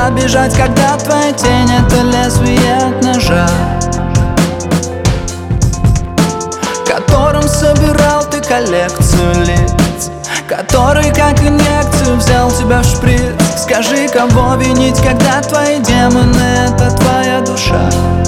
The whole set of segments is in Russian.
куда бежать, когда твоя тень — это лезвие от ножа, которым собирал ты коллекцию лиц, который как инъекцию взял тебя в шприц. Скажи, кого винить, когда твои демоны — это твоя душа?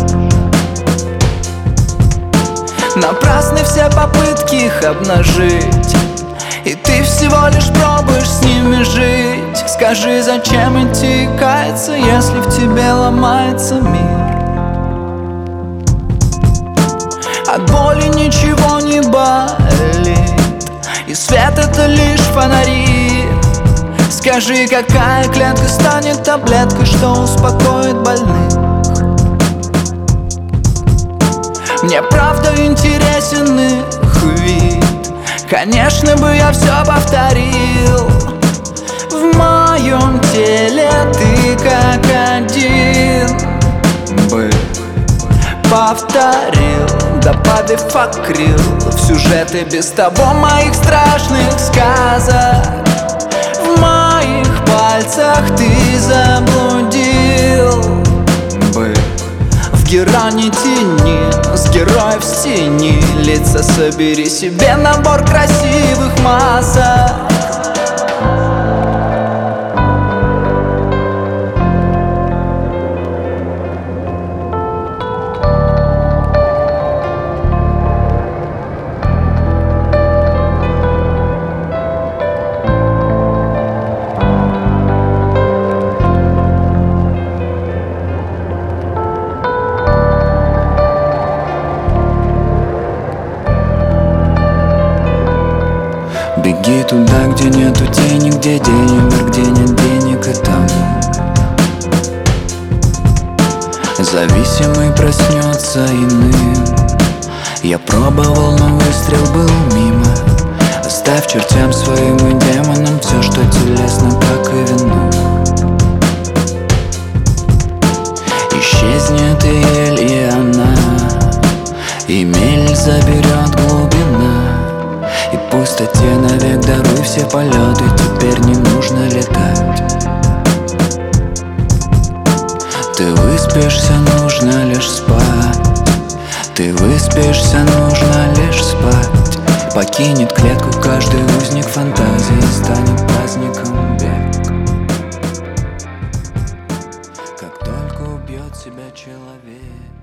Напрасны все попытки их обнажить, и ты всего лишь пробуешь с ними жить. Скажи, зачем идти и каяться, если в тебе ломается мир? От боли ничего не болит, и свет — это лишь фонари. Скажи, какая клетка станет таблеткой, что успокоит больных? Мне правда интересен их вид, конечно бы я все повторил. В моем теле ты как один бы повторил, добавив акрил в сюжеты без того моих страшных сказок. В моих пальцах ты заблудил бы в герани тени, с героев в тени лица. Собери себе набор красивых масок. Беги туда, где нету тени, где денег, где нет денег, и там зависимый проснется иным. Я пробовал, но выстрел был мимо. Оставь чертям своим и демонам все, что телесно, как и вино. Исчезнет и ель, и она, и мель заберет глубина. И пустоте навек даруй все полеты, теперь не нужно летать. Ты выспишься, нужно лишь спать. Ты выспишься, нужно лишь спать. Покинет клетку каждый узник фантазии, станет праздником бег. Как только убьет себя человек.